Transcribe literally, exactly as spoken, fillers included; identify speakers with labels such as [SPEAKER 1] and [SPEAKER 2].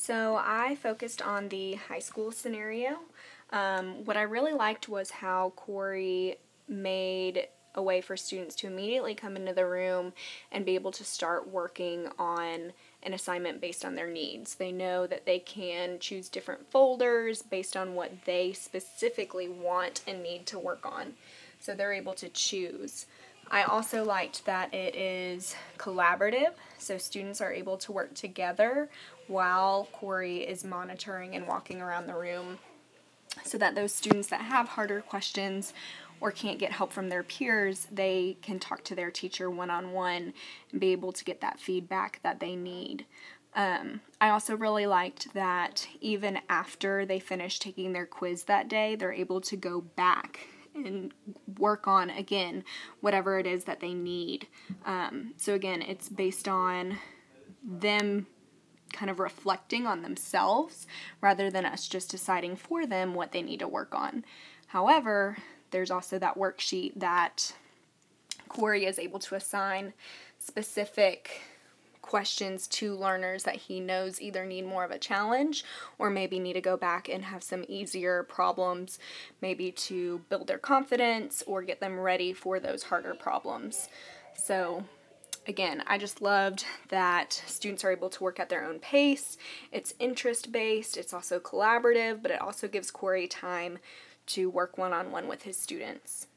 [SPEAKER 1] So I focused on the high school scenario. Um, what I really liked was how Corey made a way for students to immediately come into the room and be able to start working on an assignment based on their needs. They know that they can choose different folders based on what they specifically want and need to work on. So they're able to choose. I also liked that it is collaborative, so students are able to work together while Corey is monitoring and walking around the room, so that those students that have harder questions or can't get help from their peers, they can talk to their teacher one-on-one and be able to get that feedback that they need. Um, I also really liked that even after they finish taking their quiz that day, they're able to go back and work on, again, whatever it is that they need. Um, so again, it's based on them kind of reflecting on themselves rather than us just deciding for them what they need to work on. However, there's also that worksheet that Corey is able to assign specific questions to learners that he knows either need more of a challenge or maybe need to go back and have some easier problems, maybe to build their confidence or get them ready for those harder problems. So again, I just loved that students are able to work at their own pace. It's interest-based, it's also collaborative, but it also gives Corey time to work one-on-one with his students.